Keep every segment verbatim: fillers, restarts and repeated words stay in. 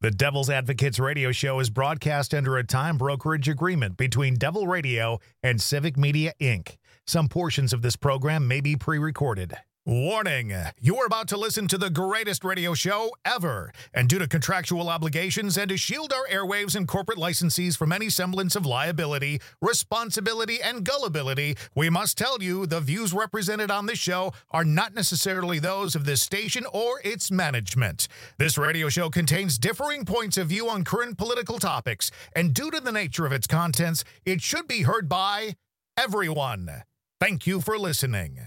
The Devil's Advocates radio show is broadcast under a time brokerage agreement between Devil Radio and Civic Media, Incorporated. Some portions of this program may be pre-recorded. Warning, you are about to listen to the greatest radio show ever. And due to contractual obligations and to shield our airwaves and corporate licensees from any semblance of liability, responsibility, and gullibility, we must tell you the views represented on this show are not necessarily those of this station or its management. This radio show contains differing points of view on current political topics, and due to the nature of its contents, it should be heard by everyone. Thank you for listening.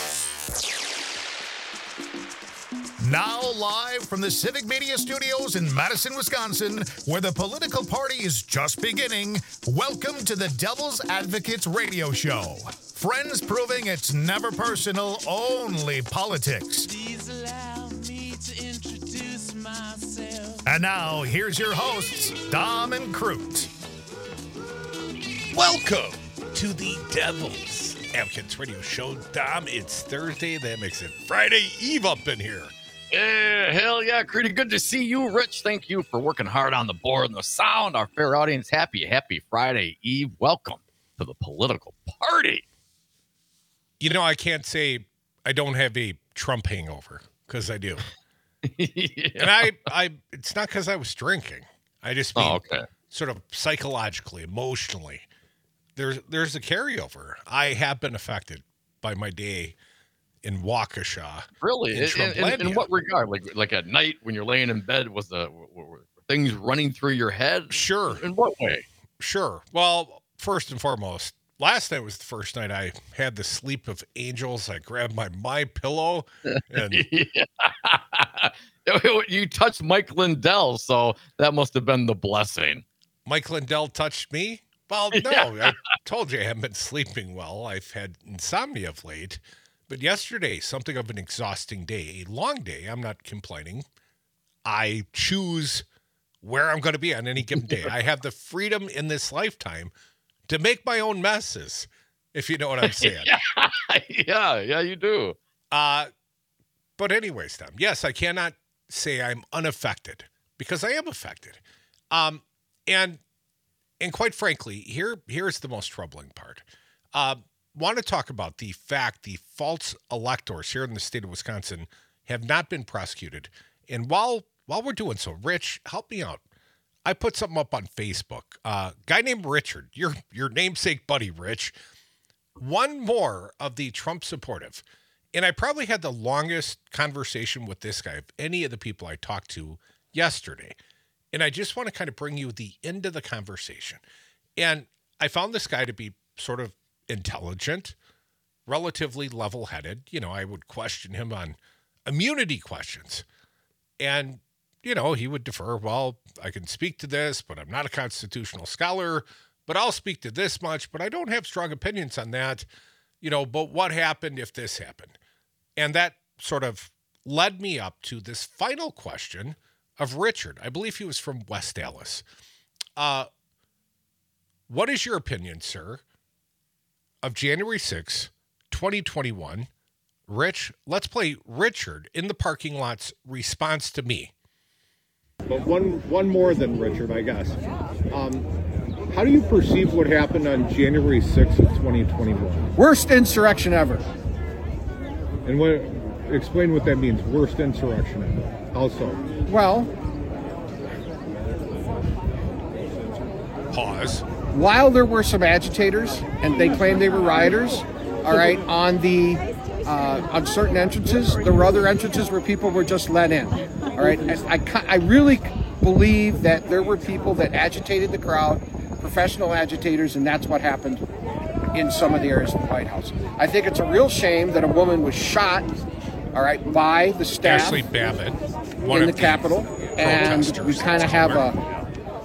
Now live from the Civic Media Studios in Madison, Wisconsin, where the political party is just beginning, welcome to the Devil's Advocates radio show. Friends proving it's never personal, only politics. Please allow me to introduce myself. And now, here's your hosts, Dom and Crute. Welcome to the Devil's Advocates radio show. Dom, it's Thursday. That makes it Friday Eve up in here. Yeah, hell yeah, Crete. Good to see you, Rich. Thank you for working hard on the board and the sound. Our fair audience, happy, happy Friday Eve. Welcome to the political party. You know, I can't say I don't have a Trump hangover, because I do. yeah. And I, I, it's not because I was drinking. I just mean oh, okay. sort of psychologically, emotionally. There's, there's a carryover. I have been affected by my day in Waukesha. Really? In, in, in, in what regard? Like like at night when you're laying in bed, was the were, were things running through your head? Sure. In what way? Sure. Well, first and foremost, last night was the first night I had the sleep of angels. I grabbed my my pillow and you touched Mike Lindell, so that must have been the blessing. Mike Lindell touched me? Well, no. Yeah. I told you I haven't been sleeping well. I've had insomnia of late. But yesterday, something of an exhausting day, a long day. I'm not complaining. I choose where I'm going to be on any given day. I have the freedom in this lifetime to make my own messes, if you know what I'm saying. yeah, yeah, yeah, you do. Uh, but anyways, Tom, yes, I cannot say I'm unaffected because I am affected. Um, and and quite frankly, here here's the most troubling part. Uh, want to talk about the fact the false electors here in the state of Wisconsin have not been prosecuted. And while while we're doing so, Rich, help me out. I put something up on Facebook. A uh, guy named Richard, your your namesake buddy, Rich, one more of the Trump supportive. And I probably had the longest conversation with this guy of any of the people I talked to yesterday. And I just want to kind of bring you the end of the conversation. And I found this guy to be sort of intelligent, relatively level-headed. You know, I would question him on immunity questions. And, you know, he would defer, well, I can speak to this, but I'm not a constitutional scholar, but I'll speak to this much, but I don't have strong opinions on that. You know, but what happened if this happened? And that sort of led me up to this final question of Richard. I believe he was from West Dallas. Uh, what is your opinion, sir, of January sixth, twenty twenty-one, Rich, let's play Richard in the parking lot's response to me. But one one more than Richard, I guess. Um, how do you perceive what happened on January sixth of twenty twenty-one? Worst insurrection ever. And what? Explain what that means, worst insurrection ever. How so? Well, Pause. While there were some agitators, and they claimed they were rioters, all right, on the uh, on certain entrances, there were other entrances where people were just let in, all right. I, I, I really believe that there were people that agitated the crowd, professional agitators, and that's what happened in some of the areas of the White House. I think it's a real shame that a woman was shot, all right, by the staff Ashley Babbitt, one in of the Capitol, and we kind of have a.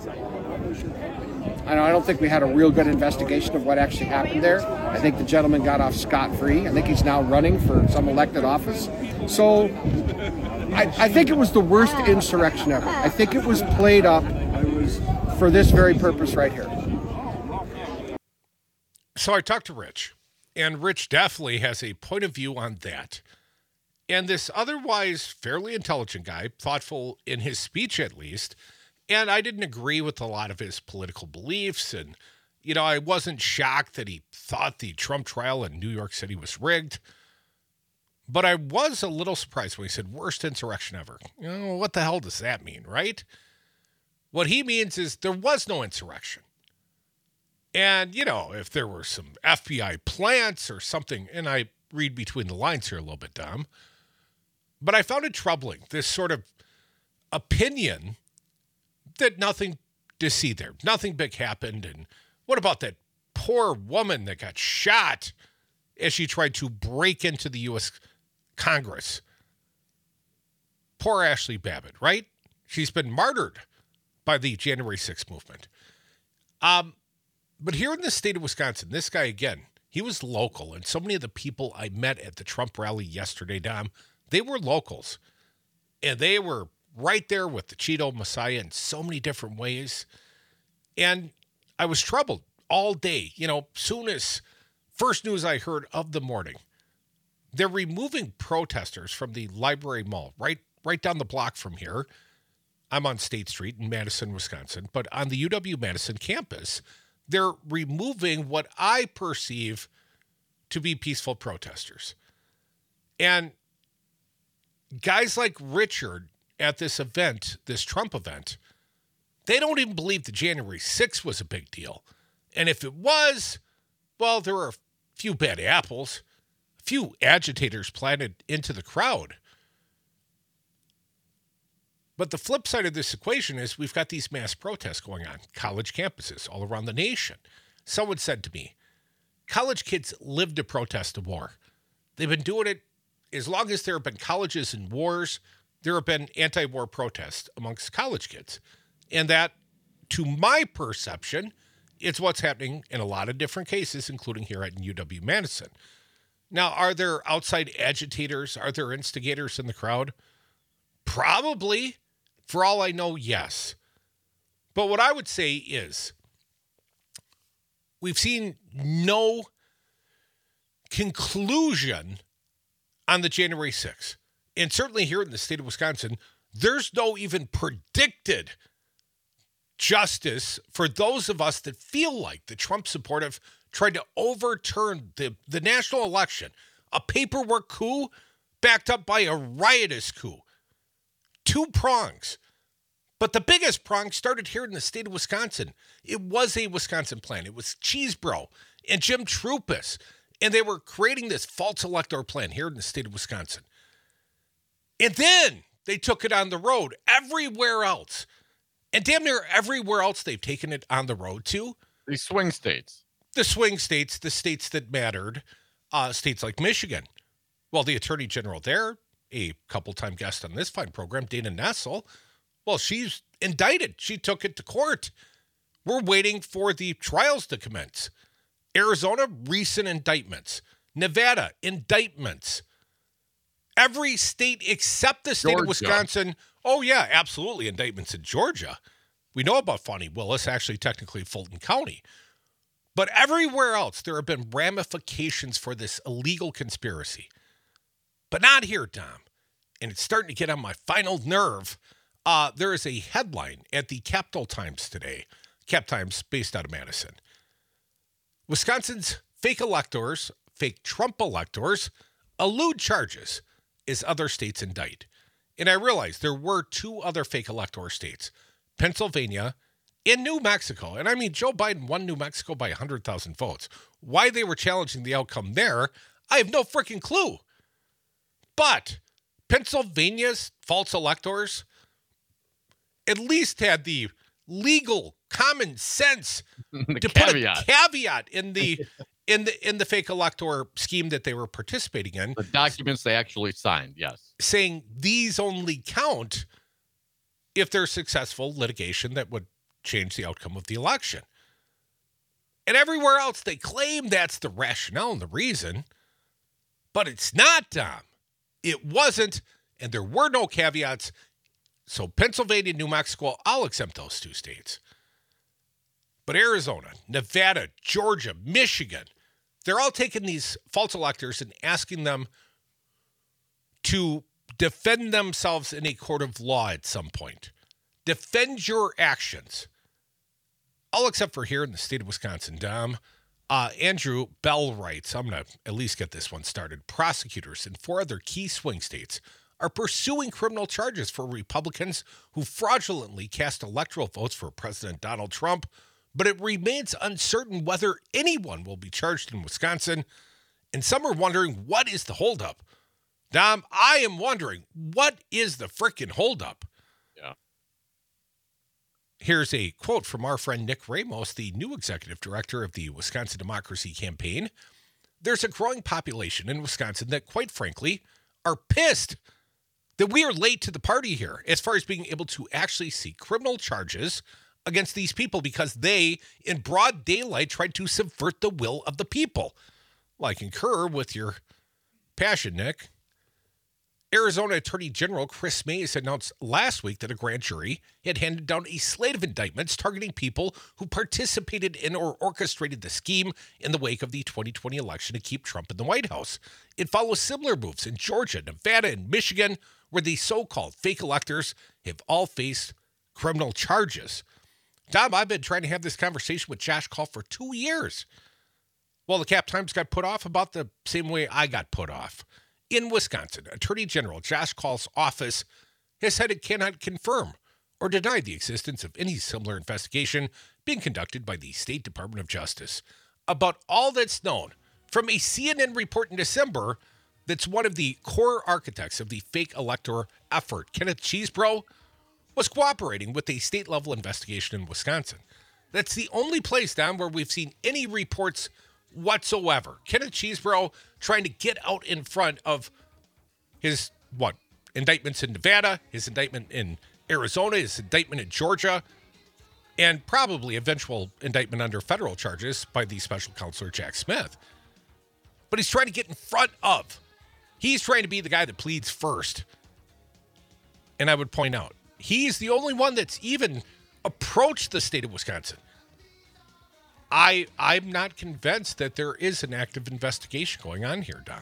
I don't, I don't think we had a real good investigation of what actually happened there. I think the gentleman got off scot-free. I think he's now running for some elected office. So I, I think it was the worst insurrection ever. I think it was played up for this very purpose right here. So I talked to Rich, and Rich definitely has a point of view on that. And this otherwise fairly intelligent guy, thoughtful in his speech at least, And I didn't agree with a lot of his political beliefs. And, you know, I wasn't shocked that he thought the Trump trial in New York City was rigged. But I was a little surprised when he said worst insurrection ever. You know, what the hell does that mean, right? What he means is there was no insurrection. And, you know, if there were some F B I plants or something, and I read between the lines here a little bit, Dom, but I found it troubling, this sort of opinion that nothing to see there, nothing big happened. And what about that poor woman that got shot as she tried to break into the U S Congress? Poor Ashley Babbitt, right? She's been martyred by the January sixth movement. Um, but here in the state of Wisconsin, this guy, again, he was local. And so many of the people I met at the Trump rally yesterday, Dom, they were locals. And they were right there with the Cheeto Messiah in so many different ways. And I was troubled all day. You know, soon as first news I heard of the morning, they're removing protesters from the Library Mall, right, right down the block from here. I'm on State Street in Madison, Wisconsin, but on the U W-Madison campus, they're removing what I perceive to be peaceful protesters. And guys like Richard at this event, this Trump event, they don't even believe the January sixth was a big deal. And if it was, well, there were a few bad apples, a few agitators planted into the crowd. But the flip side of this equation is we've got these mass protests going on, college campuses all around the nation. Someone said to me, college kids live to protest a war. They've been doing it as long as there have been colleges and wars. There have been anti-war protests amongst college kids. And that, to my perception, it's what's happening in a lot of different cases, including here at U W-Madison. Now, are there outside agitators? Are there instigators in the crowd? Probably. For all I know, yes. But what I would say is we've seen no conclusion on the January sixth. And certainly here in the state of Wisconsin, there's no even predicted justice for those of us that feel like the Trump supportive tried to overturn the, the national election, a paperwork coup backed up by a riotous coup. Two prongs. But the biggest prong started here in the state of Wisconsin. It was a Wisconsin plan. It was Cheesebro and Jim Troupis. And they were creating this false electoral plan here in the state of Wisconsin. And then they took it on the road everywhere else. And damn near everywhere else they've taken it on the road to. These swing states. The swing states, the states that mattered, uh, states like Michigan. Well, the attorney general there, a couple-time guest on this fine program, Dana Nessel, well, she's indicted. She took it to court. We're waiting for the trials to commence. Arizona, recent indictments. Nevada, indictments. Every state except the state Georgia. of Wisconsin. Oh, yeah, absolutely. Indictments in Georgia. We know about Fonnie Willis, actually technically Fulton County. But everywhere else, there have been ramifications for this illegal conspiracy. But not here, Dom. And it's starting to get on my final nerve. Uh, there is a headline at the Capital Times today. Cap Times, based out of Madison. Wisconsin's fake electors, fake Trump electors, elude charges as other states indict. And I realized there were two other fake elector states, Pennsylvania and New Mexico. And I mean, Joe Biden won New Mexico by one hundred thousand votes. Why they were challenging the outcome there, I have no freaking clue. But Pennsylvania's false electors at least had the legal common sense to caveat. put a caveat in the in the in the fake elector scheme that they were participating in. The documents they actually signed, yes. Saying these only count if there's successful litigation that would change the outcome of the election. And everywhere else, they claim that's the rationale and the reason. But it's not, Tom. It wasn't, and there were no caveats. So Pennsylvania, New Mexico, I'll exempt those two states. But Arizona, Nevada, Georgia, Michigan, they're all taking these false electors and asking them to defend themselves in a court of law at some point. defend your actions. All except for here in the state of Wisconsin, Dom. Uh, Andrew Bell writes, I'm going to at least get this one started. Prosecutors in four other key swing states are pursuing criminal charges for Republicans who fraudulently cast electoral votes for President Donald Trump, but it remains uncertain whether anyone will be charged in Wisconsin. And some are wondering, what is the holdup? Dom, I am wondering, what is the frickin' holdup? Yeah. Here's a quote from our friend Nick Ramos, the new executive director of the Wisconsin Democracy Campaign. There's a growing population in Wisconsin that, quite frankly, are pissed that we are late to the party here as far as being able to actually seek criminal charges against these people because they, in broad daylight, tried to subvert the will of the people. Well, I concur with your passion, Nick. Arizona Attorney General Chris Mays announced last week that a grand jury had handed down a slate of indictments targeting people who participated in or orchestrated the scheme in the wake of the twenty twenty election to keep Trump in the White House. It follows similar moves in Georgia, Nevada, and Michigan, where the so-called fake electors have all faced criminal charges. Dom, I've been trying to have this conversation with Josh Call for two years. Well, the Cap Times got put off about the same way I got put off. In Wisconsin, Attorney General Josh Call's office has said it cannot confirm or deny the existence of any similar investigation being conducted by the State Department of Justice. About all that's known from a C N N report in December that's one of the core architects of the fake elector effort, Kenneth Chesebro, was cooperating with a state-level investigation in Wisconsin. That's the only place down where we've seen any reports whatsoever. Kenneth Chesebro trying to get out in front of his, what, indictments in Nevada, his indictment in Arizona, his indictment in Georgia, and probably eventual indictment under federal charges by the special counselor Jack Smith. But he's trying to get in front of. He's trying to be the guy that pleads first. And I would point out, he's the only one that's even approached the state of Wisconsin. I, I'm not convinced that there is an active investigation going on here, Don.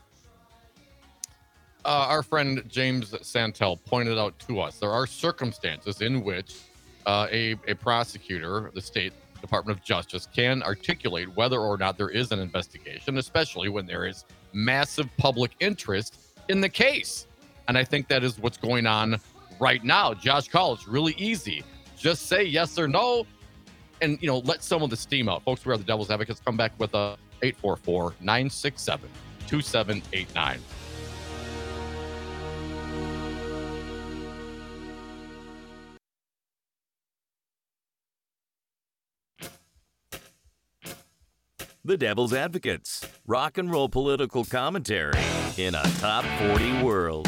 Uh, our friend James Santel pointed out to us there are circumstances in which uh, a, a prosecutor, the State Department of Justice, can articulate whether or not there is an investigation, especially when there is massive public interest in the case. And I think that is what's going on right now. Josh Call, it's really easy. Just say yes or no. And, you know, let some of the steam out. Folks, we are the Devil's Advocates. Come back with a eight four four, nine six seven, two seven eight nine. The Devil's Advocates. Rock and roll political commentary in a top forty world.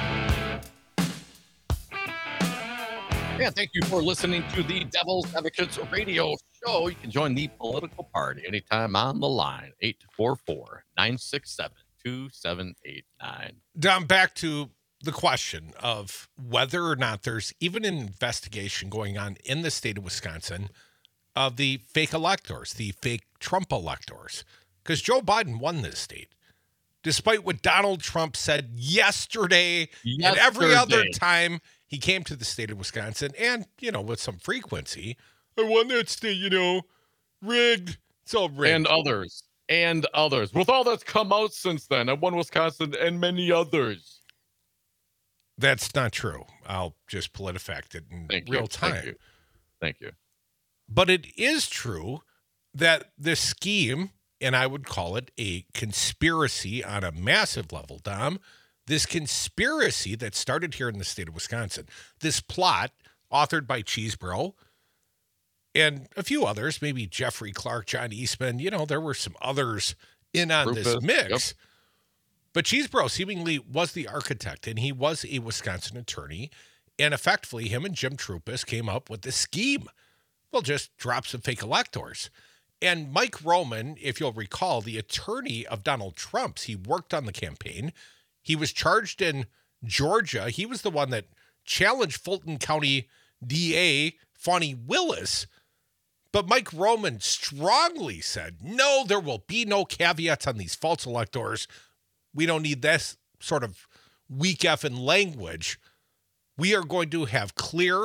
Yeah, thank you for listening to the Devil's Advocates radio show. You can join the political party anytime on the line. eight four four, nine six seven, two seven eight nine. Don, back to the question of whether or not there's even an investigation going on in the state of Wisconsin of the fake electors, the fake Trump electors. Because Joe Biden won this state. Despite what Donald Trump said yesterday, yesterday and every other time he came to the state of Wisconsin, and, you know, with some frequency, I won that state, you know, rigged. It's all rigged. And others. And others. With all that's come out since then, I won Wisconsin and many others. That's not true. I'll just PolitiFact it in Thank real you. time. Thank you. Thank you. But it is true that this scheme, and I would call it a conspiracy on a massive level, Dom, this conspiracy that started here in the state of Wisconsin, this plot authored by Chesebro and a few others, maybe Jeffrey Clark, John Eastman, you know, there were some others in on Rufus, this mix. yep. But Chesebro seemingly was the architect, and he was a Wisconsin attorney, and effectively him and Jim Trupis came up with this scheme. Well, just drop some fake electors. And Mike Roman, if you'll recall, the attorney of Donald Trump's, he worked on the campaign. He was charged in Georgia. He was the one that challenged Fulton County D A Fani Willis. But Mike Roman strongly said, no, there will be no caveats on these false electors. We don't need this sort of weak effing language. We are going to have clear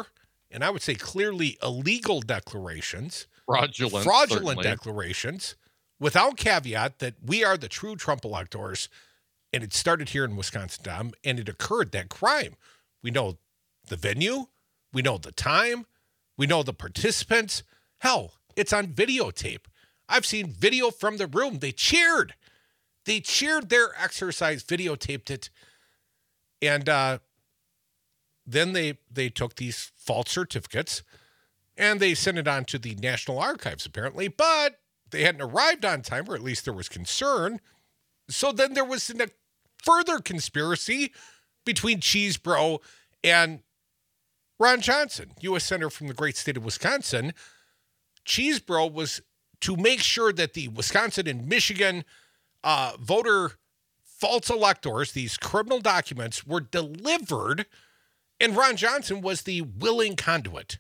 and I would say clearly illegal declarations, Fraudulent. fraudulent certainly. declarations, without caveat that we are the true Trump electors, and it started here in Wisconsin, Dom, and it occurred, that crime. We know the venue, we know the time, we know the participants. Hell, it's on videotape. I've seen video from the room. They cheered. They cheered their exercise, videotaped it, and uh, then they they took these false certificates and they sent it on to the National Archives, apparently, but they hadn't arrived on time, or at least there was concern. So then there was a further conspiracy between Cheesebro and Ron Johnson, U S Senator from the great state of Wisconsin. Cheesebro was to make sure that the Wisconsin and Michigan uh, voter false electors, these criminal documents, were delivered, and Ron Johnson was the willing conduit.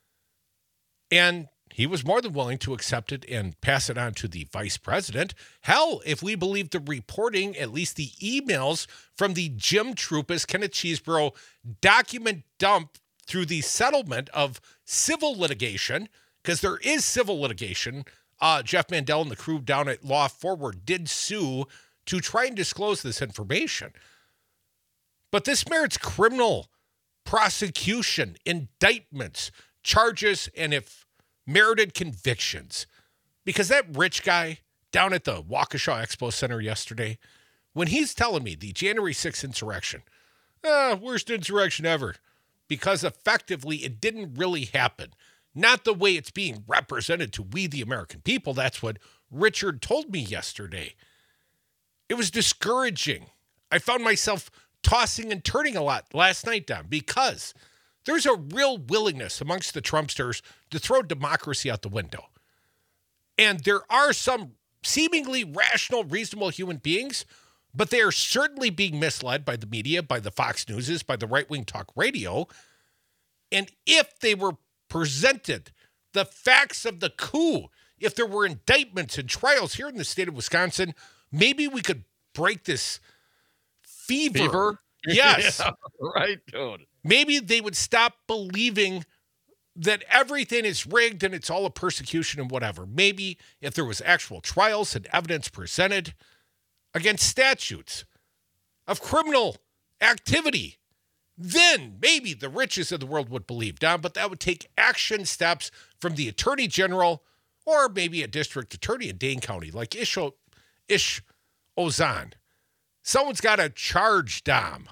And he was more than willing to accept it and pass it on to the vice president. Hell, if we believe the reporting, at least the emails from the Jim Troupis, Kenneth Cheesebro document dump through the settlement of civil litigation, because there is civil litigation. Uh, Jeff Mandel and the crew down at Law Forward did sue to try and disclose this information. But this merits criminal prosecution, indictments, charges, and if merited, convictions. Because that rich guy down at the Waukesha Expo Center yesterday, when he's telling me the January sixth insurrection, ah, worst insurrection ever, because effectively it didn't really happen. Not the way it's being represented to we, the American people. That's what Richard told me yesterday. It was discouraging. I found myself tossing and turning a lot last night, Don, because there's a real willingness amongst the Trumpsters to throw democracy out the window. And there are some seemingly rational, reasonable human beings, but they are certainly being misled by the media, by the Fox Newses, by the right-wing talk radio. And if they were presented the facts of the coup, if there were indictments and trials here in the state of Wisconsin, maybe we could break this fever. Fever? Yes. Yeah, right, dude. Maybe they would stop believing that everything is rigged and it's all a persecution and whatever. Maybe if there was actual trials and evidence presented against statutes of criminal activity, then maybe the riches of the world would believe, Don, but that would take action steps from the attorney general or maybe a district attorney in Dane County, like Ish, o- Ish Ozan. Someone's got to charge Dom.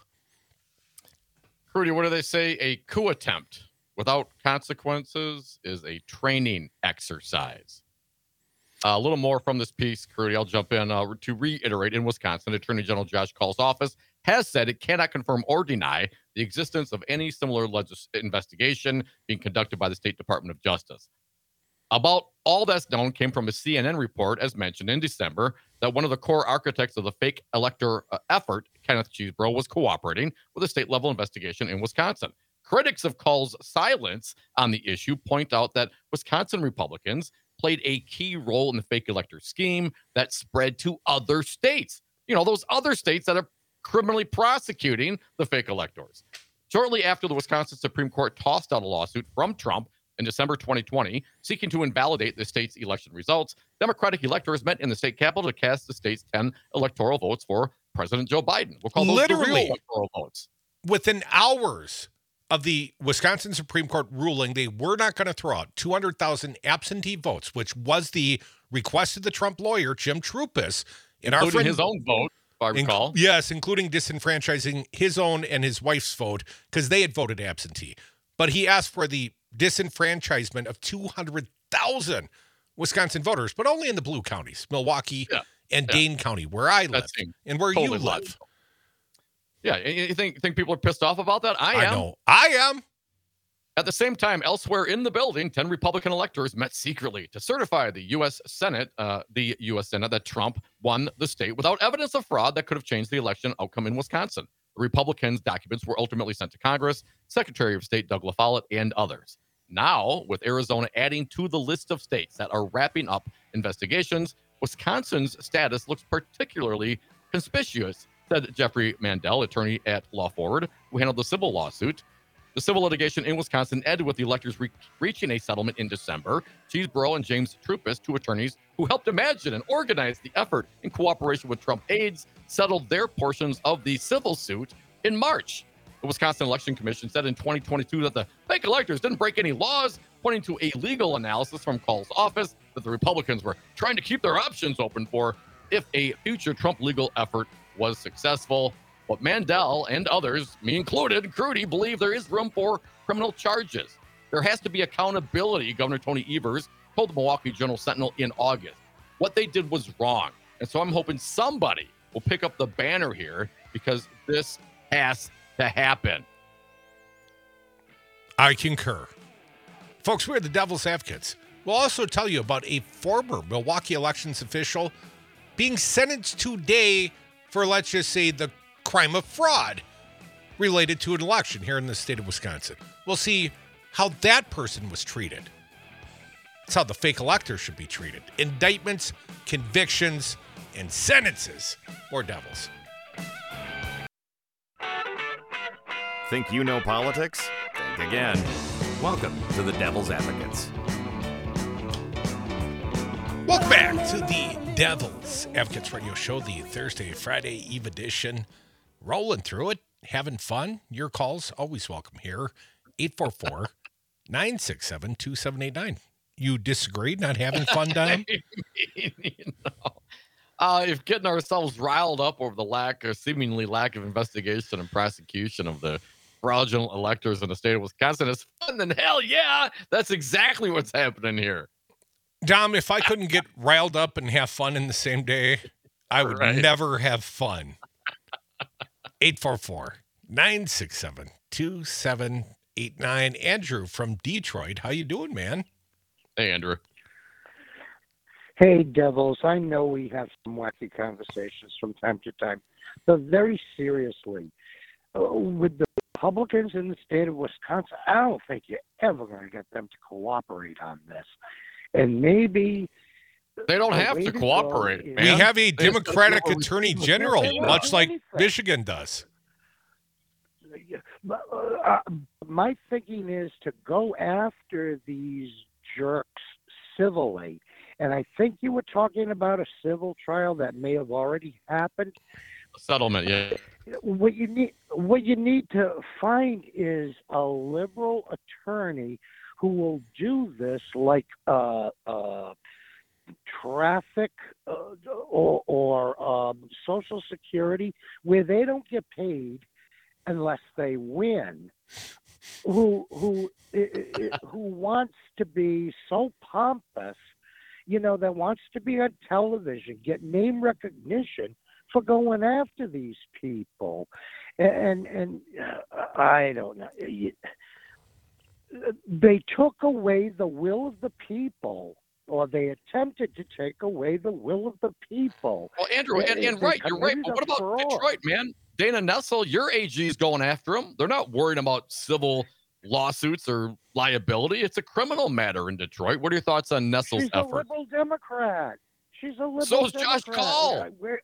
Rudy, what do they say? A coup attempt without consequences is a training exercise. Uh, a little more from this piece, Rudy. I'll jump in uh, to reiterate. In Wisconsin, Attorney General Josh Kaul's office has said it cannot confirm or deny the existence of any similar legis- investigation being conducted by the State Department of Justice. About all that's known came from a C N N report, as mentioned in December, that one of the core architects of the fake elector uh, effort, Kenneth Cheesebro, was cooperating with a state-level investigation in Wisconsin. Critics of Kaul's silence on the issue point out that Wisconsin Republicans played a key role in the fake elector scheme that spread to other states. You know, those other states that are criminally prosecuting the fake electors. Shortly after the Wisconsin Supreme Court tossed out a lawsuit from Trump in December twenty twenty, seeking to invalidate the state's election results, Democratic electors met in the state capitol to cast the state's ten electoral votes for President Joe Biden. We'll call those Literally, the real electoral votes. Within hours of the Wisconsin Supreme Court ruling, they were not going to throw out two hundred thousand absentee votes, which was the request of the Trump lawyer, Jim Troupis. And Including our friend, his own vote, if I recall. Inc- yes, including disenfranchising his own and his wife's vote because they had voted absentee. But he asked for the disenfranchisement of two hundred thousand Wisconsin voters, but only in the blue counties, Milwaukee Yeah. and Yeah. Dane County, where I live seems and where totally you live. logical. Yeah, you think think people are pissed off about that? I am. I know. I am. At the same time, elsewhere in the building, ten Republican electors met secretly to certify the U S Senate, uh, the U S Senate, that Trump won the state without evidence of fraud that could have changed the election outcome in Wisconsin. The Republicans' documents were ultimately sent to Congress, Secretary of State Doug LaFollette, and others. Now, with Arizona adding to the list of states that are wrapping up investigations, Wisconsin's status looks particularly conspicuous, said Jeffrey Mandel, attorney at Law Forward, who handled the civil lawsuit. The civil litigation in Wisconsin ended with the electors re- reaching a settlement in December. Cheeseborough and James Trupis, two attorneys who helped imagine and organize the effort in cooperation with Trump aides, settled their portions of the civil suit in March. The Wisconsin Election Commission said in twenty twenty-two that the fake electors didn't break any laws, pointing to a legal analysis from Call's office that the Republicans were trying to keep their options open for if a future Trump legal effort was successful. But Mandel and others, me included, Crudy, believe there is room for criminal charges. There has to be accountability, Governor Tony Evers told the Milwaukee Journal Sentinel in August. What they did was wrong. And so I'm hoping somebody will pick up the banner here because this has to happen. I concur. Folks, we're the Devil's Advocates. We'll also tell you about a former Milwaukee elections official being sentenced today for, let's just say, the crime of fraud related to an election here in the state of Wisconsin. We'll see how that person was treated. It's how the fake elector should be treated. Indictments, convictions, and sentences. More Devils. Think you know politics? Think again. Welcome to the Devil's Advocates. Welcome back to the Devil's Advocates Radio Show, the Thursday, Friday Eve edition. Rolling through it, having fun. Your calls, always welcome here. eight four four, nine six seven, two seven eight nine. You disagree, not having fun, Dom? you know, uh, if getting ourselves riled up over the lack or seemingly lack of investigation and prosecution of the fraudulent electors in the state of Wisconsin is fun, then hell yeah, that's exactly what's happening here. Dom, if I couldn't get riled up and have fun in the same day, I would Right. never have fun. eight four four, nine six seven, two seven eight nine. Andrew from Detroit. How you doing, man? Hey, Andrew. Hey, Devils, I know we have some wacky conversations from time to time, but very seriously, uh, with the Republicans in the state of Wisconsin, I don't think you're ever going to get them to cooperate on this. And maybe... They don't the have way to go cooperate, is- man. We have a They- Democratic they- Attorney they- General, they- much they- like they- Michigan does. But, uh, my thinking is to go after these jerks civilly. And I think you were talking about a civil trial that may have already happened. Settlement, yeah. What you need, what you need to find is a liberal attorney who will do this like uh, uh, traffic uh, or, or um, Social Security, where they don't get paid unless they win. Who who who wants to be so pompous, you know, that wants to be on television, get name recognition for going after these people, and and uh, I don't know. They took away the will of the people, or they attempted to take away the will of the people. Well, Andrew, and, and They right, you're right. committed But a what about fraud. Detroit, man? Dana Nessel, your A G is going after him. They're not worried about civil lawsuits or liability. It's a criminal matter in Detroit. What are your thoughts on Nessel's She's a effort? liberal Democrat. She's a liberal So is Josh Democrat. Call. Yeah, we're-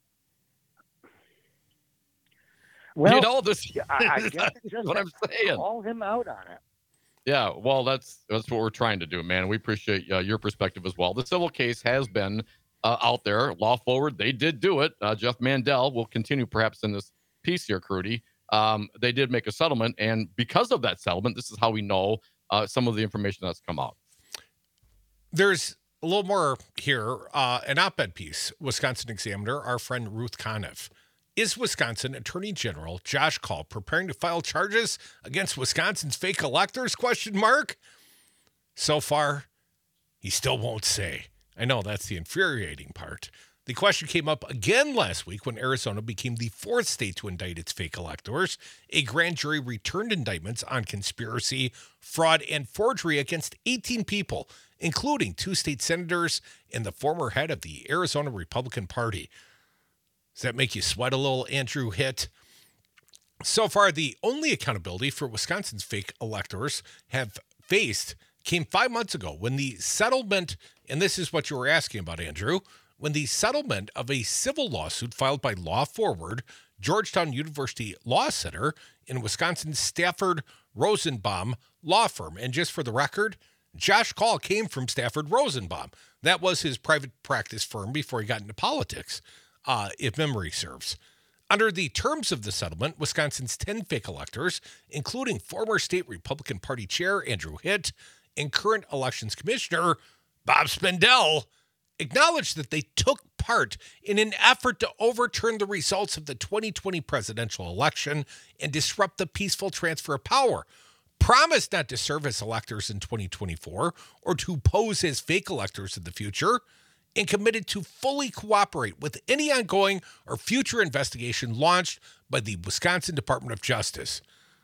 Well, you know this. I, I guess that's it just what I'm saying. call him out on it. Yeah, well, that's that's what we're trying to do, man. We appreciate uh, your perspective as well. The civil case has been uh, out there. Law Forward, they did do it. Uh, Jeff Mandel will continue perhaps in this piece here, Crudy. Um, they did make a settlement, and because of that settlement, this is how we know uh, some of the information that's come out. There's a little more here. Uh, an op-ed piece, Wisconsin Examiner, our friend Ruth Conniff. Is Wisconsin Attorney General Josh Call preparing to file charges against Wisconsin's fake electors? Question mark. So far, he still won't say. I know that's the infuriating part. The question came up again last week when Arizona became the fourth state to indict its fake electors. A grand jury returned indictments on conspiracy, fraud, and forgery against eighteen people, including two state senators and the former head of the Arizona Republican Party. Does that make you sweat a little, Andrew Hitt? So far, the only accountability for Wisconsin's fake electors have faced came five months ago when the settlement, and this is what you were asking about, Andrew, when the settlement of a civil lawsuit filed by Law Forward, Georgetown University Law Center, in Wisconsin's Stafford Rosenbaum law firm. And just for the record, Josh Kaul came from Stafford Rosenbaum. That was his private practice firm before he got into politics, uh, if memory serves. Under the terms of the settlement, Wisconsin's ten fake electors, including former state Republican Party chair Andrew Hitt and current elections commissioner Bob Spindell, acknowledged that they took part in an effort to overturn the results of the twenty twenty presidential election and disrupt the peaceful transfer of power, promised not to serve as electors in twenty twenty-four or to pose as fake electors in the future, and committed to fully cooperate with any ongoing or future investigation launched by the Wisconsin Department of Justice.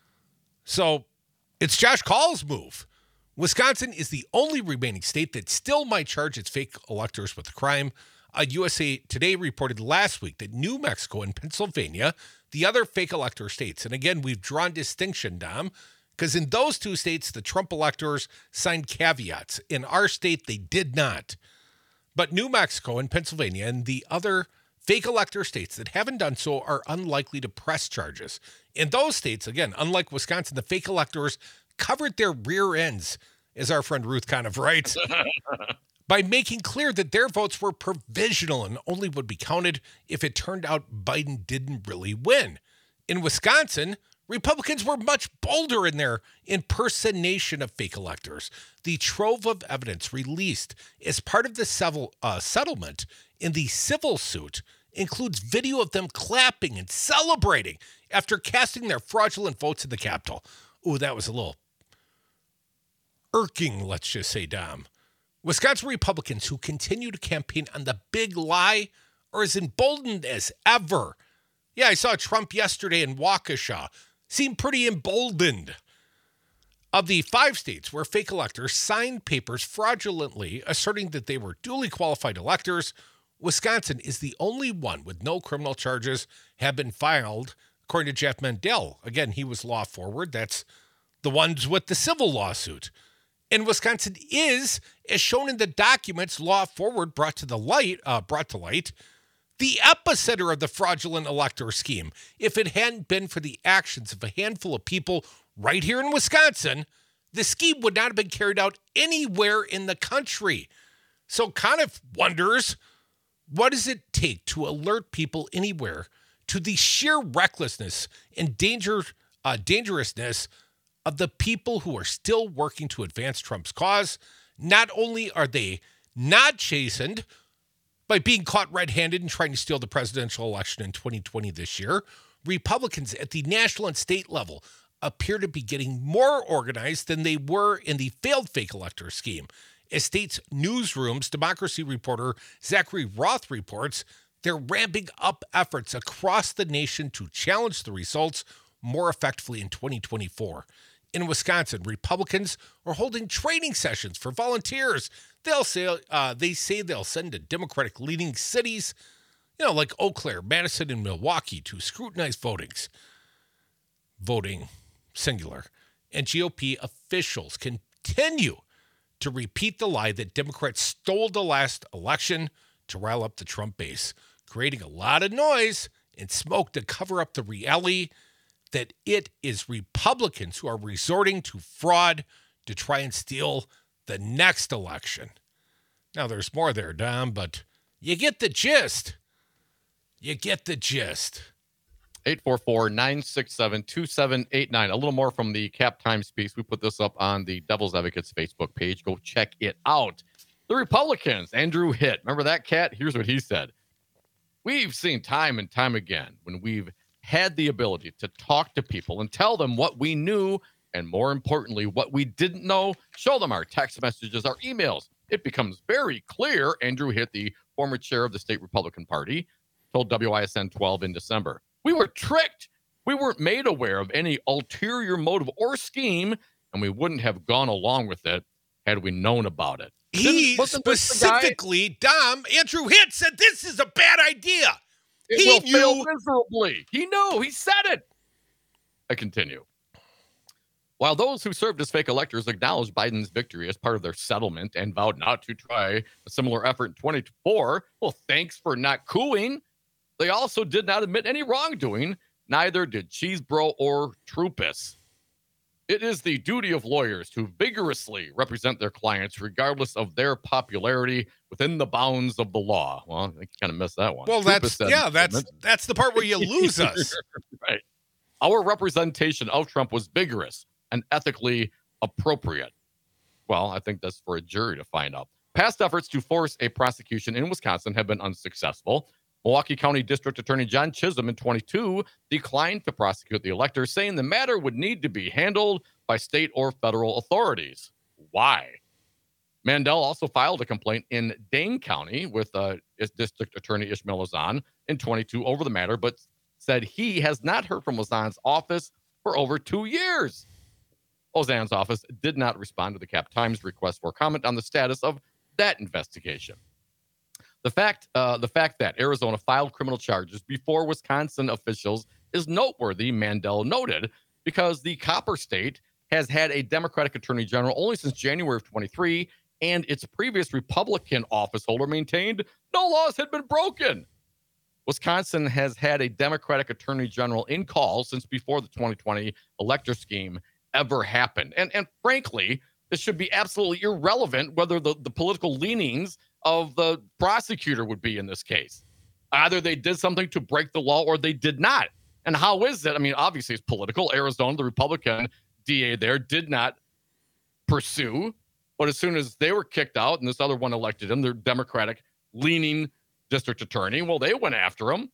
So it's Josh Kaul's move. Wisconsin is the only remaining state that still might charge its fake electors with a crime. Uh, U S A Today reported last week that New Mexico and Pennsylvania, the other fake elector states, and again, we've drawn distinction, Dom, because in those two states, the Trump electors signed caveats. In our state, they did not. But New Mexico and Pennsylvania and the other fake elector states that haven't done so are unlikely to press charges. In those states, again, unlike Wisconsin, the fake electors covered their rear ends, as our friend Ruth kind of writes, by making clear that their votes were provisional and only would be counted if it turned out Biden didn't really win. In Wisconsin, Republicans were much bolder in their impersonation of fake electors. The trove of evidence released as part of the civil, uh, settlement in the civil suit includes video of them clapping and celebrating after casting their fraudulent votes in the Capitol. Ooh, that was a little irking, let's just say, Dom. Wisconsin Republicans who continue to campaign on the big lie are as emboldened as ever. Yeah, I saw Trump yesterday in Waukesha. Seemed pretty emboldened. Of the five states where fake electors signed papers fraudulently asserting that they were duly qualified electors, Wisconsin is the only one with no criminal charges have been filed, according to Jeff Mandel. Again, he was law forward. That's the ones with the civil lawsuit. And Wisconsin is, as shown in the documents law forward brought to the light, uh, brought to light, the epicenter of the fraudulent elector scheme. If it hadn't been for the actions of a handful of people right here in Wisconsin, the scheme would not have been carried out anywhere in the country. So kind of wonders, what does it take to alert people anywhere to the sheer recklessness and danger, uh, dangerousness of the people who are still working to advance Trump's cause? Not only are they not chastened by being caught red-handed and trying to steal the presidential election in twenty twenty this year, Republicans at the national and state level appear to be getting more organized than they were in the failed fake elector scheme. As states' newsrooms, Democracy reporter Zachary Roth reports, they're ramping up efforts across the nation to challenge the results more effectively in twenty twenty-four. In Wisconsin, Republicans are holding training sessions for volunteers. They'll say uh, they say they'll send to Democratic-leading cities, you know, like Eau Claire, Madison, and Milwaukee, to scrutinize votings, voting singular. And G O P officials continue to repeat the lie that Democrats stole the last election to rile up the Trump base, creating a lot of noise and smoke to cover up the reality that it is Republicans who are resorting to fraud to try and steal the next election. Now, there's more there, Dom, but you get the gist. You get the gist. eight four four, nine six seven, two seven eight nine. A little more from the Cap Times piece. We put this up on the Devil's Advocates Facebook page. Go check it out. The Republicans, Andrew Hitt. Remember that cat? Here's what he said. We've seen time and time again when we've had the ability to talk to people and tell them what we knew, and more importantly, what we didn't know, show them our text messages, our emails. It becomes very clear, Andrew Hitt, the former chair of the state Republican Party, told W I S N twelve in December. We were tricked. We weren't made aware of any ulterior motive or scheme, and we wouldn't have gone along with it had we known about it. He specifically, Dom, Andrew Hitt said this is a bad idea. It he will knew. fail miserably. He knew. He said it. I continue. While those who served as fake electors acknowledged Biden's victory as part of their settlement and vowed not to try a similar effort in twenty-four, well, thanks for not cooing. They also did not admit any wrongdoing. Neither did Cheesebro or Troopus. It is the duty of lawyers to vigorously represent their clients regardless of their popularity within the bounds of the law. Well, I think you kind of missed that one. Well, that's yeah, that's that's the part where you lose us. Right. Our representation of Trump was vigorous and ethically appropriate. Well, I think that's for a jury to find out. Past efforts to force a prosecution in Wisconsin have been unsuccessful. Milwaukee County District Attorney John Chisholm in twenty-two declined to prosecute the elector, saying the matter would need to be handled by state or federal authorities. Why? Mandel also filed a complaint in Dane County with uh, District Attorney Ishmael Lozan in twenty-two over the matter, but said he has not heard from Lozan's office for over two years. Lozan's office did not respond to the Cap Times request for comment on the status of that investigation. The fact, uh, the fact that Arizona filed criminal charges before Wisconsin officials is noteworthy, Mandel noted, because the Copper State has had a Democratic Attorney General only since January of twenty-three, and its previous Republican office holder maintained no laws had been broken. Wisconsin has had a Democratic Attorney General in call since before the twenty twenty elector scheme ever happened. And, and frankly, this should be absolutely irrelevant whether the, the political leanings of the prosecutor would be in this case. Either they did something to break the law or they did not. And how is it? I mean, obviously it's political. Arizona, the Republican D A there, did not pursue. But as soon as they were kicked out and this other one elected him, their Democratic leaning district attorney, well, they went after him.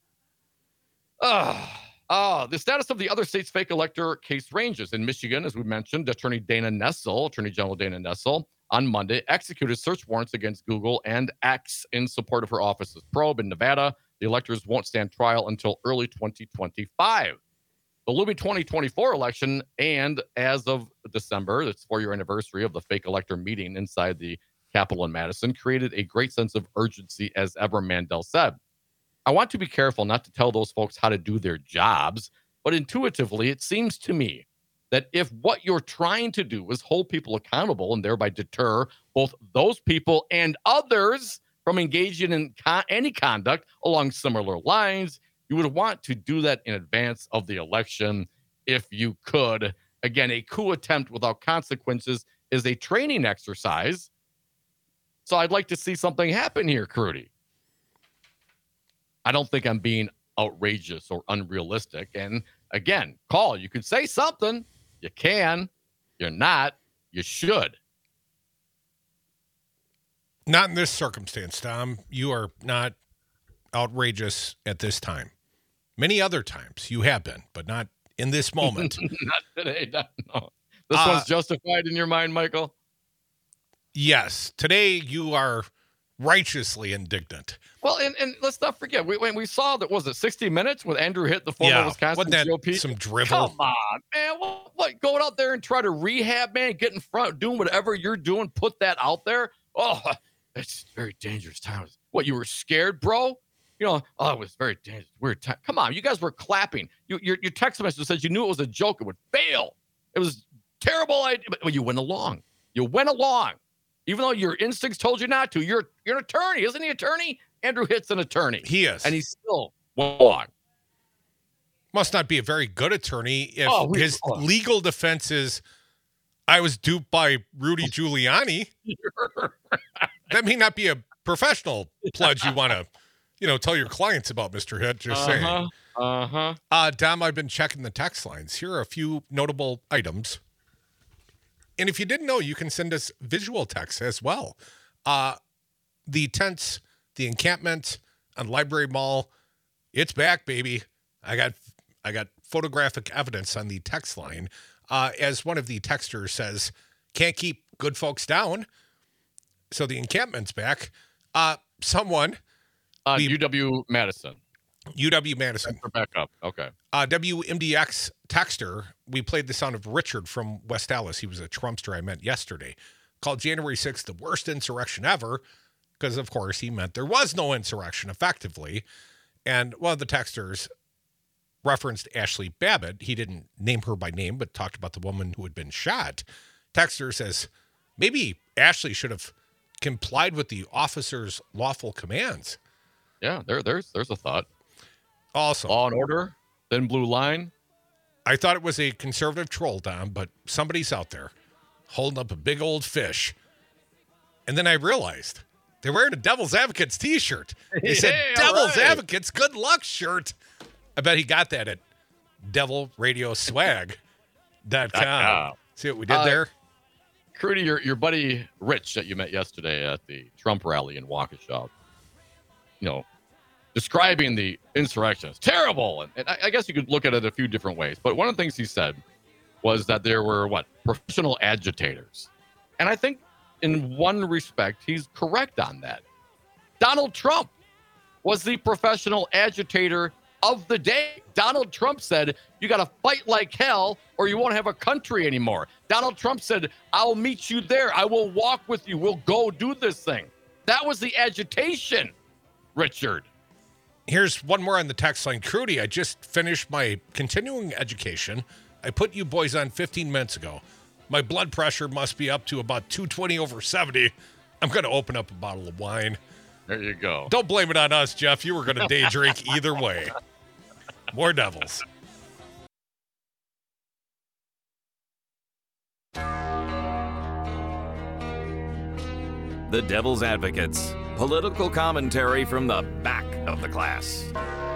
Uh, uh, the status of the other state's fake elector case ranges. In Michigan, as we mentioned, Attorney Dana Nessel, Attorney General Dana Nessel, on Monday, executed search warrants against Google and X in support of her office's probe. In Nevada, the electors won't stand trial until early twenty twenty-five. The looming twenty twenty-four election, and as of December, its four-year anniversary of the fake elector meeting inside the Capitol in Madison, created a great sense of urgency, as ever, Mandel said. I want to be careful not to tell those folks how to do their jobs, but intuitively, it seems to me that if what you're trying to do is hold people accountable and thereby deter both those people and others from engaging in con- any conduct along similar lines, you would want to do that in advance of the election if you could. Again, a coup attempt without consequences is a training exercise. So I'd like to see something happen here, Crudy. I don't think I'm being outrageous or unrealistic. And again, call. You can say something. You can. You're not. You should. Not in this circumstance, Tom. You are not outrageous at this time. Many other times you have been, but not in this moment. Not today. Not, no. This Uh, one's justified in your mind, Michael? Yes. Today you are righteously indignant. Well, and, and let's not forget, we when we saw that, was it sixty minutes with Andrew Hitt, the former Yeah. Wisconsin Wasn't that G O P? some drivel? Come on, man. What, what, going out there and try to rehab, man, get in front, doing whatever you're doing, put that out there. Oh, it's very dangerous times. What, you were scared, bro? You know, oh, it was very dangerous. Weird time. Come on, you guys were clapping. You, your, your text message says you knew it was a joke. It would fail. It was terrible idea, but you went along. You went along. Even though your instincts told you not to. You're you're an attorney, isn't he? Attorney? Andrew Hitt's an attorney. He is. And he still went along. Must not be a very good attorney if Oh, we- his oh. legal defense is, I was duped by Rudy Giuliani. That may not be a professional pledge you want to, you know, tell your clients about, Mister Hitt. Just saying. Uh-huh. Uh-huh. Uh, Dom, I've been checking the text lines. Here are a few notable items. And if you didn't know, you can send us visual text as well. Uh, the tents, the encampment on Library Mall, it's back, baby. I got I got photographic evidence on the text line. Uh, as one of the texters says, can't keep good folks down. So the encampment's back. Uh, someone, Uh, We- U W Madison. U W Madison, We're back up. Okay. Uh, W M D X texter, we played the sound of Richard from West Dallas. He was a Trumpster I met yesterday. Called January sixth the worst insurrection ever, because, of course, he meant there was no insurrection effectively. And one of the texters referenced Ashley Babbitt. He didn't name her by name, but talked about the woman who had been shot. Texter says, maybe Ashley should have complied with the officer's lawful commands. Yeah, there, there's there's a thought. Also, Law and order, thin blue line. I thought it was a conservative troll, Dom, but somebody's out there holding up a big old fish. And then I realized they're wearing a Devil's Advocates t-shirt. They said, Yeah, Devil's right. Advocates, good luck shirt. I bet he got that at devil radio swag dot com. com. See what we did Uh, there? Crudy, your, your buddy Rich that you met yesterday at the Trump rally in Waukesha, you know, describing the insurrection as terrible. And, and I, I guess you could look at it a few different ways. But one of the things he said was that there were, what, professional agitators. And I think in one respect, he's correct on that. Donald Trump was the professional agitator of the day. Donald Trump said, you got to fight like hell or you won't have a country anymore. Donald Trump said, I'll meet you there. I will walk with you. We'll go do this thing. That was the agitation, Richard. Here's one more on the text line. Crudy, I just finished my continuing education. I put you boys on fifteen minutes ago. My blood pressure must be up to about two twenty over seventy. I'm going to open up a bottle of wine. There you go. Don't blame it on us, Jeff. You were going to day drink either way. More Devils. The Devil's Advocates. Political commentary from the back of the class.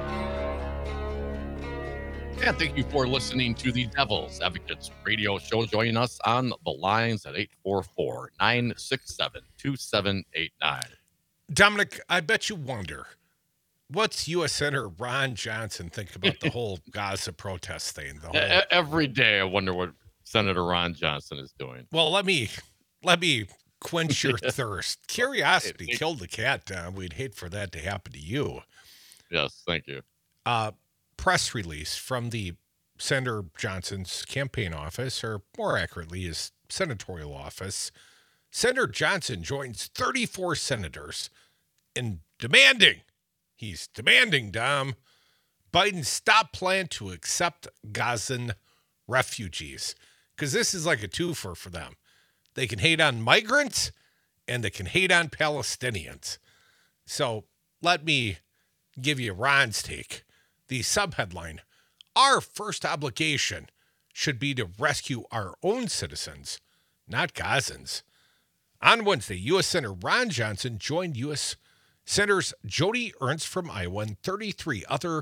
And thank you for listening to the Devil's Advocates radio show. Joining us on the lines at eight four four, nine six seven, two seven eight nine. Dominic, I bet you wonder, what's U S Senator Ron Johnson think about the whole Gaza protest thing? The whole... E- Every day I wonder what Senator Ron Johnson is doing. Well, let me let me quench your thirst. Curiosity Hey, hey. killed the cat, Dom. We'd hate for that to happen to you. Yes, thank you. Uh, press release from the Senator Johnson's campaign office, or more accurately, his senatorial office. Senator Johnson joins thirty-four senators in demanding, he's demanding, Dom, Biden stop plan to accept Gazan refugees. Because this is like a twofer for them. They can hate on migrants and they can hate on Palestinians. So let me give you Ron's take. The subheadline, our first obligation should be to rescue our own citizens, not Gazans. On Wednesday, U S Senator Ron Johnson joined U S Senators Joni Ernst from Iowa and thirty-three other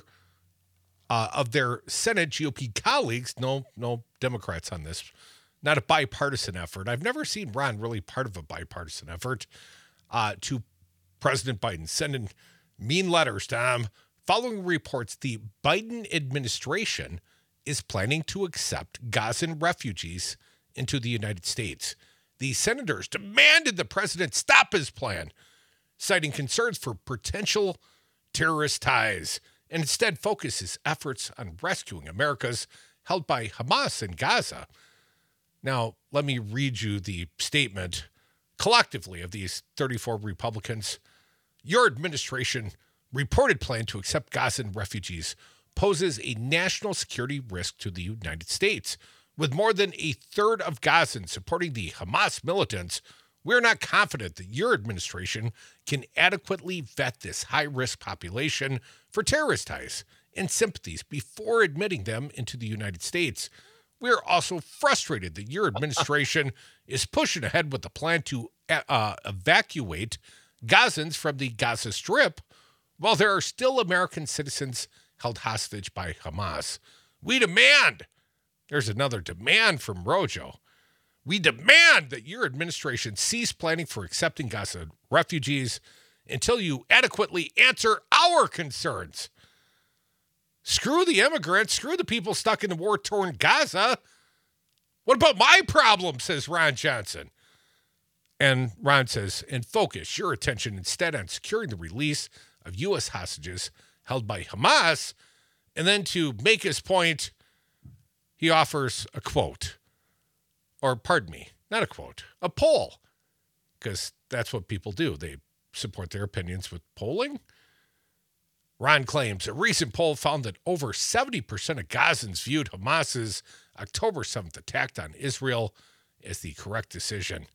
uh, of their Senate G O P colleagues. No, no Democrats on this. Not a bipartisan effort. I've never seen Ron really part of a bipartisan effort uh, to President Biden, sending mean letters, Tom. Following reports, the Biden administration is planning to accept Gazan refugees into the United States. The senators demanded the president stop his plan, citing concerns for potential terrorist ties, and instead focus his efforts on rescuing Americans held by Hamas in Gaza. Now, let me read you the statement collectively of these thirty-four Republicans. Your administration reported plan to accept Gazan refugees poses a national security risk to the United States. With more than a third of Gazans supporting the Hamas militants, we're not confident that your administration can adequately vet this high-risk population for terrorist ties and sympathies before admitting them into the United States. We're also frustrated that your administration is pushing ahead with the plan to uh, evacuate Gazans from the Gaza Strip while there are still American citizens held hostage by Hamas. We demand, there's another demand from Rojo, we demand that your administration cease planning for accepting Gaza refugees until you adequately answer our concerns. Screw the immigrants, screw the people stuck in the war-torn Gaza. What about my problem, says Ron Johnson. And Ron says, and focus your attention instead on securing the release of U S hostages held by Hamas. And then to make his point, he offers a quote. Or pardon me, not a quote, a poll. Because that's what people do. They support their opinions with polling. Ron claims a recent poll found that over seventy percent of Gazans viewed Hamas's October seventh attack on Israel as the correct decision.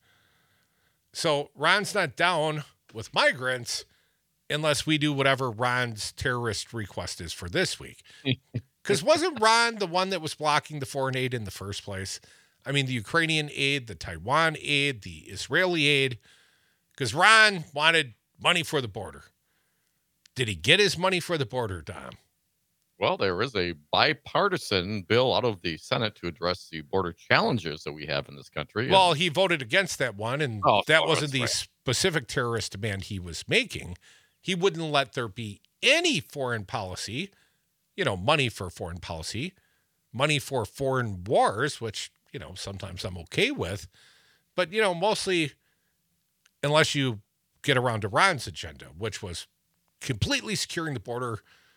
So Ron's not down with migrants unless we do whatever Ron's terrorist request is for this week. Because wasn't Ron the one that was blocking the foreign aid in the first place? I mean, the Ukrainian aid, the Taiwan aid, the Israeli aid. Because Ron wanted money for the border. Did he get his money for the border, Dom? Well, there is a bipartisan bill out of the Senate to address the border challenges that we have in this country. Well, he voted against that one, and Oh, that oh, wasn't that's the right. specific terrorist demand he was making. He wouldn't let there be any foreign policy, you know, money for foreign policy, money for foreign wars, which, you know, sometimes I'm okay with. But, you know, mostly unless you get around Iran's agenda, which was completely securing the border,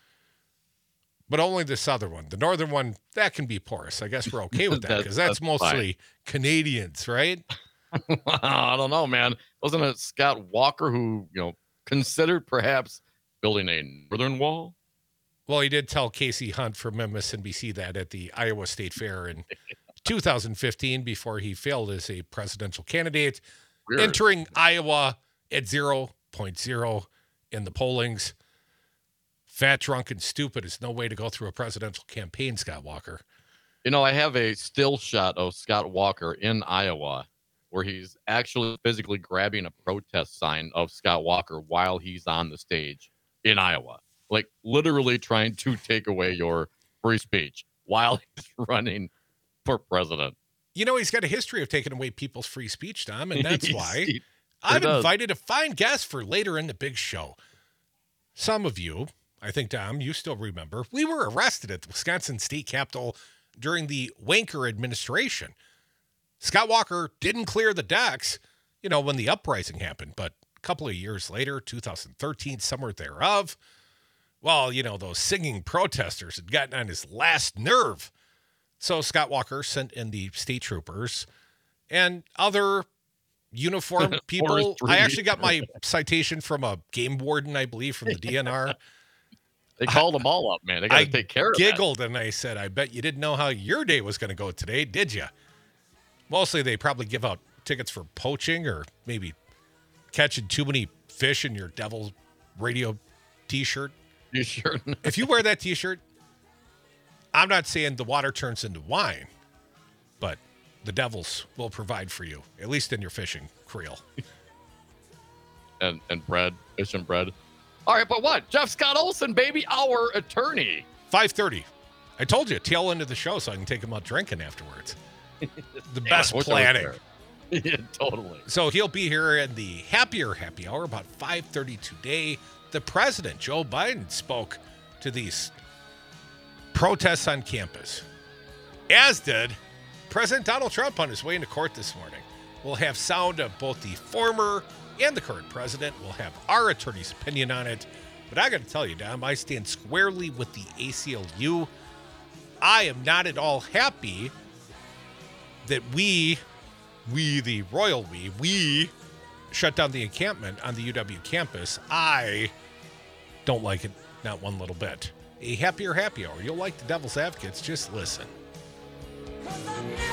but only the southern one. The northern one, that can be porous. I guess we're okay with that That's- because that's, that's mostly Canadians, right? I don't know, man. Wasn't it Scott Walker who, you know, considered perhaps building a northern wall? Well, he did tell Casey Hunt from M S N B C that at the Iowa State Fair in two thousand fifteen before he failed as a presidential candidate, Weird. entering Iowa at zero point zero in the pollings. Fat, drunk, and stupid is no way to go through a presidential campaign, Scott Walker. You know, I have a still shot of Scott Walker in Iowa where he's actually physically grabbing a protest sign of Scott Walker while he's on the stage in Iowa. Like literally trying to take away your free speech while he's running for president. You know, he's got a history of taking away people's free speech, Tom, and that's why He- I've does. invited a fine guest for later in the big show. Some of you, I think, Tom, you still remember, we were arrested at the Wisconsin State Capitol during the Wanker administration. Scott Walker didn't clear the decks, you know, when the uprising happened, but a couple of years later, two thousand thirteen, summer thereof, well, you know, those singing protesters had gotten on his last nerve. So Scott Walker sent in the state troopers and other uniformed people. Forestry. I actually got my citation from a game warden, I believe, from the D N R. They called them all up, man. They got I to take care of that. giggled and I said, I bet you didn't know how your day was going to go today, did you? Mostly they probably give out tickets for poaching or maybe catching too many fish in your Devil's Radio t-shirt. You sure? If you wear that t-shirt, I'm not saying the water turns into wine, but the Devils will provide for you, at least in your fishing creel. and and bread, fish and bread. All right, but what? Jeff Scott Olson, baby, our attorney. five thirty. I told you, tail end of the show so I can take him out drinking afterwards. The best Wish I was planning. there. Yeah, totally. So he'll be here in the happier happy hour about five thirty today. The president, Joe Biden, spoke to these protests on campus, as did President Donald Trump on his way into court this morning. We'll have sound of both the former and the current president. We'll have our attorney's opinion on it. But I got to tell you, Dom, I stand squarely with the A C L U. I am not at all happy that we, we the royal we, we shut down the encampment on the U W campus. I don't like it, not one little bit. A happier happy hour. You'll like the Devil's Advocates. Just listen. Cause I